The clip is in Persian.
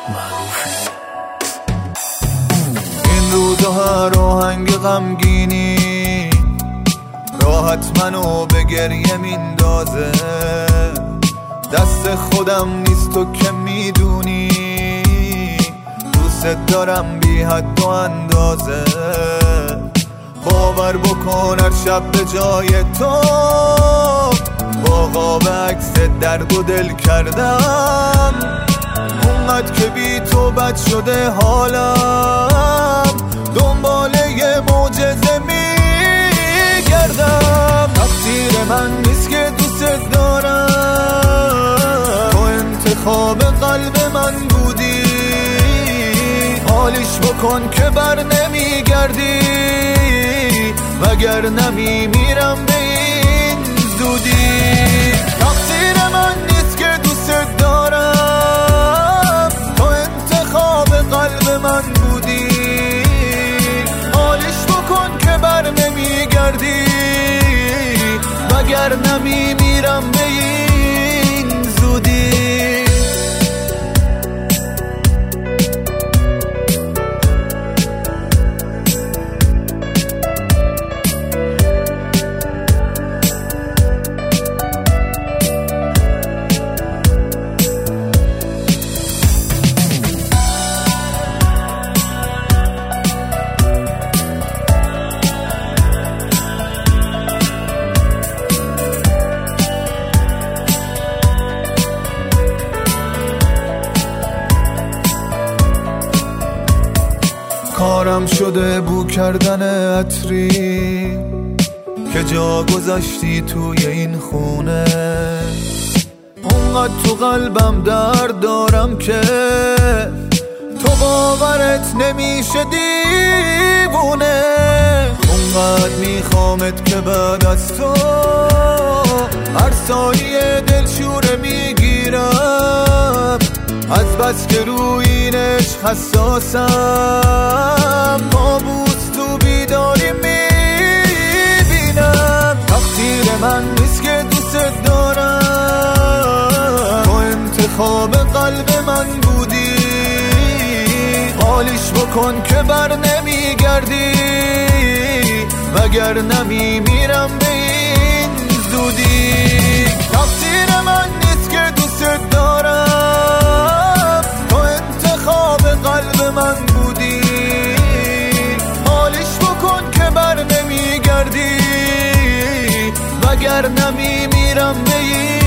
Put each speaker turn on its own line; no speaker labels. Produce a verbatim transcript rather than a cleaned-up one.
معروفی. این روزها هر آهنگ غمگینی راحت منو به گریه میندازه. دست خودم نیست تو که میدونی، دوست دارم بی حد و اندازه. باور بکن هر شب به جای تو با قاب عکس درد و دل کردم. اونقدر که بی تو بد شده حالم، دنباله یه معجزه میگردم. تقصیر من نیست که دوست دارم، تو انتخاب قلب من بودی. حالیش بکن که بر نمیگردی، وگر نمی میرم به این زودی. تقصیر من نیست که دوست دارم، تو انتخاب قلب من بودی. حالیش بکن که بر نمیگردی، وگر نمی میرم به این زودی. کارم شده بو کردن عطری که جا گذاشتی توی این خونه. اونقدر تو قلبم درد دارم که تو باورت نمیشه دیوونه. اونقدر میخوامت که بعد از تو هر ثانیه دلشوره میگیرم. از بس که روی این عشق حساسم، کابوس تو بیداری میبینم. تقصیر من نیست که دوست دارم، تو انتخاب قلب من بودی. حالیش بکن که بر نمیگردی، وگر نمی میرم به این زودی. تقصیر من نیست که دوست دارم، تو انتخاب قلب من بودی. حالیش بکن که بر نمیگردی، وگر نمی میرم به این